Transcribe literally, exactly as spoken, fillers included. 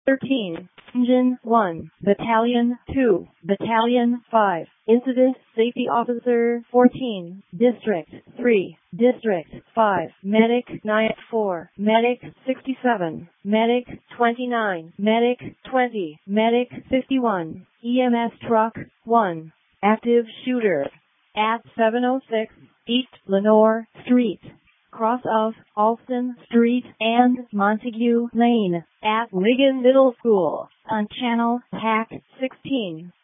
thirteen. Engine one, Battalion two, Battalion five, Incident Safety Officer fourteen, District three, District five, Medic nine four, Medic sixty-seven, Medic twenty-nine, Medic twenty, Medic fifty-one, E M S Truck one, Active Shooter, at seven oh six East Lenore Street, cross of Alston Street and Montague Lane, at Wigan Middle School, on Channel P A C sixteen.